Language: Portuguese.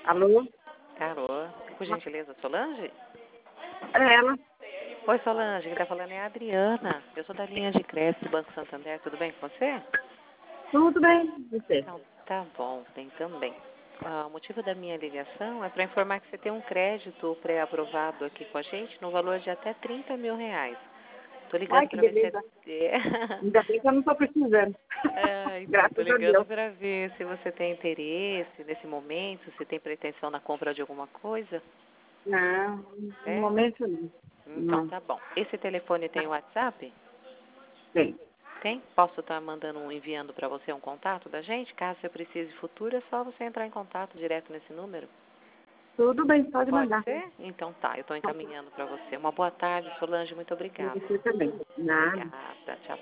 Alô? Alô, por gentileza, Solange? É ela. Oi, Solange, quem está falando é a Adriana. Eu sou da linha de crédito do Banco Santander, tudo bem com você? Tudo bem, você? Então, tá bom, bem também. O motivo da minha ligação é para informar que você tem um crédito pré-aprovado aqui com a gente no valor de até R$ 30.000. Tô Ai, ligando que para ver se... beleza. Ainda bem que eu não estou precisando. então, tô Graças a ligando Deus. para ver se você tem interesse nesse momento, se tem pretensão na compra de alguma coisa. Não, no É? momento não. Então Não, tá bom. Esse telefone tem WhatsApp? tem. Tem? Posso estar enviando para você um contato da gente? Caso você precise futuro, é só você entrar em contato direto nesse número. Tudo bem, pode Pode mandar. ser? Então tá, eu estou encaminhando para você. Uma boa tarde, Solange, muito E obrigada. você também. Nada. Obrigada, tchau.